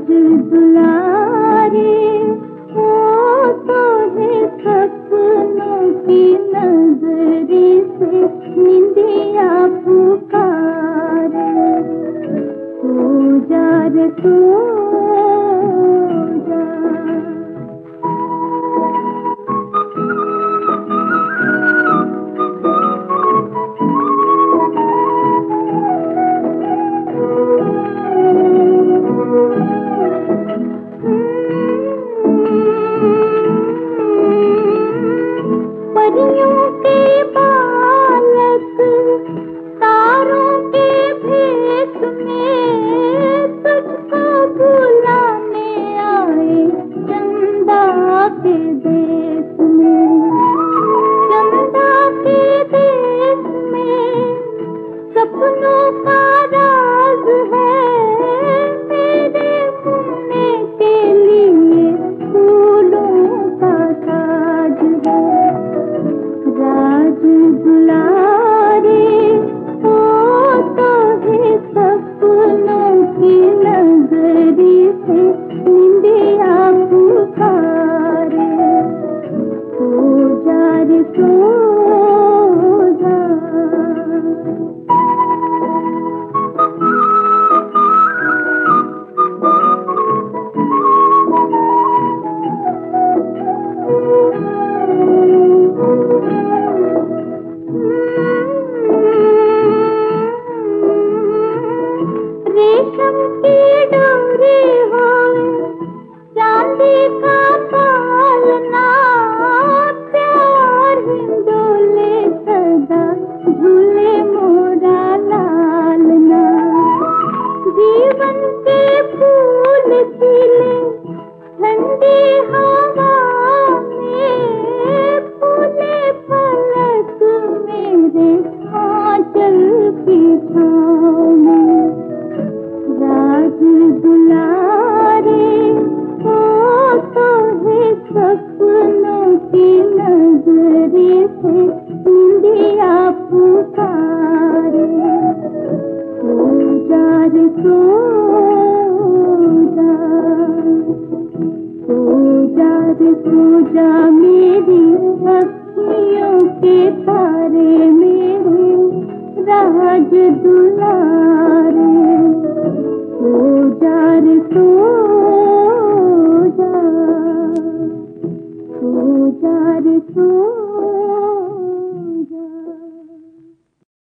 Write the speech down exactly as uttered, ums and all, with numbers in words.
राज दुलारे वो तो है सपनों की नजरी से निंदिया पुकारे। सो जा रे सो जा। परियों के बालक तारों के भेष में तुझको बुलाने आए चंदा के देश में। चंदा के देश में सपनों का राज है मेरे घूमने के लिए फूलों का ताज है। राज दुलारे वो तो है सपनों की नगरी से निंदिया पुकारे। सो जा रे सो जा। रेशम की डोरी हो चांदी का पालना प्यार हिंडोले सदा झूले मोरा लालना। जीवन के फूल खिले ठंडी हवा में फूले फलक मेरे आंचल की छाँव में। राज दुलारे वो तो है सपनों की नजरी से निंदिया पुकारे। सो जा रे सो जा। सो जा रे सो जा मेरी अखियों के तारे मेरे राज दुलारे। सो जा रे सो जा। सो जा रे सो